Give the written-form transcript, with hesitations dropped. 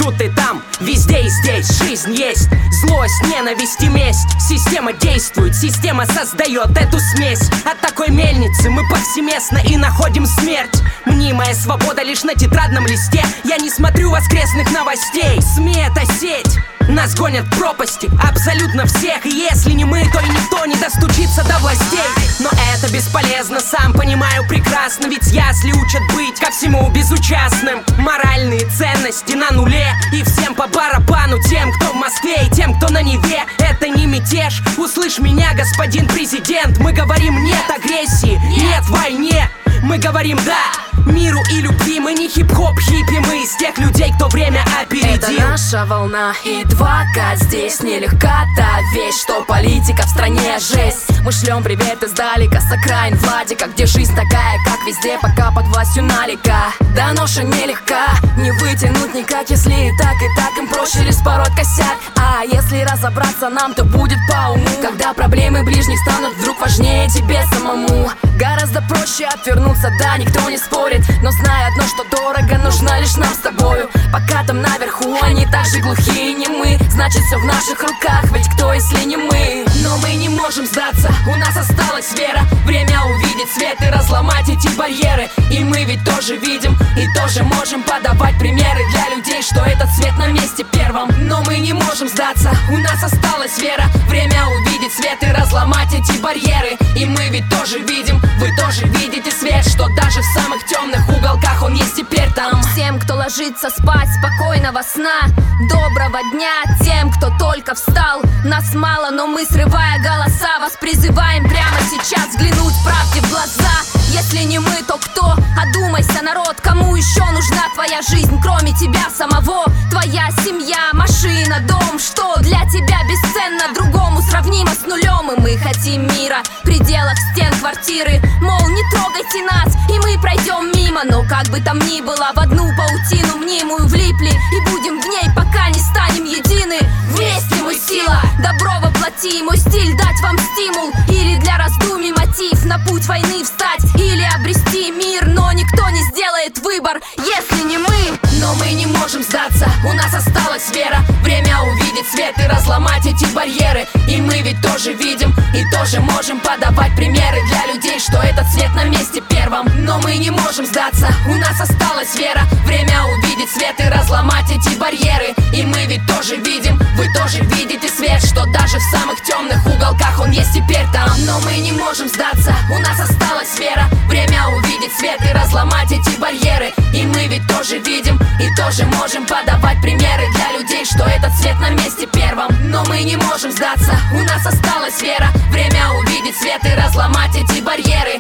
тут и там, везде и здесь жизнь есть. Злость, ненависть и месть. Система действует, система создает эту смесь. От такой мельницы мы повсеместно и находим смерть. Мнимая свобода лишь на тетрадном листе. Я не смотрю воскресных новостей. СМИ — это сеть. Нас гонят к пропасти, абсолютно всех. И если не мы, то и никто не достучится до властей. Но это бесполезно, сам понимаю прекрасно. Ведь ясли учат быть ко всему безучастным. Моральные ценности на нуле, и всем по барабану. Тем, кто в Москве, и тем, кто на Неве. Это не мятеж, услышь меня, господин президент. Мы говорим нет агрессии, нет войне. Мы говорим да миру и любви. Мы не хип-хоп хиппи, мы из тех людей, кто время опередил. Это наша волна и 2К. Здесь нелегка та вещь, что политика в стране жесть. Мы шлем привет издалека, с окраин Владика, где жизнь такая, как везде, пока под властью налика. Да ноша нелегка, не вытянуть никак, если и так им проще лишь пороть косяк. А если разобраться нам, то будет по уму, когда проблемы ближних станут вдруг важнее тебе самому. Гораздо проще отвернуться, да, никто не спорит, но знай одно, что дорого нужна лишь нам с тобою. Пока там наверху они так же глухие, не мы, значит все в наших руках, ведь кто, если не мы? Но мы не можем сдаться, у нас осталась вера. Время увидеть свет и разломать эти барьеры. И мы ведь тоже видим, и тоже можем подавать примеры для людей, что этот свет на месте первом. Но мы не можем сдаться, у нас осталась вера. Время увидеть свет и разломать эти барьеры. И мы ведь тоже видим, вы тоже видите свет, что даже в самых темных уголках он есть теперь там. Всем, кто ложится спать, спокойного сна, доброго дня. Тем, кто только встал, нас мало, но мы, срывая голоса, вас призываем прямо сейчас взглянуть правде в глаза. Если не мы, то кто? Одумайся, народ, кому еще нужна твоя жизнь, кроме тебя самого? Твоя семья, машина, дом, что для тебя бесценно, другому сравнимо с нулем. И мы хотим мира в пределах стен квартиры, мол, не трогайте нас, и мы пройдем мимо. Но как бы там ни было, в одну паутину мнимую влипли, и будем в ней, пока не станем едины. Вместе мы сила, добро воплоти, мой стиль дать вам стимул, или для раздумий мотив на путь войны встать, или обрести мир, но никто не сделает выбор, если не мы. Но мы не можем сдаться, у нас осталась вера. Время увидеть свет и разломать эти барьеры. И мы ведь тоже видим, и тоже можем подавать примеры для людей, что этот свет на месте первом. Но мы не можем сдаться, у нас осталась вера. Время увидеть свет и разломать эти барьеры. И мы ведь тоже видим, вы тоже видите свет, что даже в самых темных уголках он есть теперь там. Но мы не можем сдаться, у нас осталась вера. Время увидеть свет и разломать эти барьеры. И мы ведь тоже видим, и тоже можем подавать примеры для людей, что этот свет на месте первом. Но мы не можем сдаться, у нас осталась вера. Время увидеть свет и разломать эти барьеры.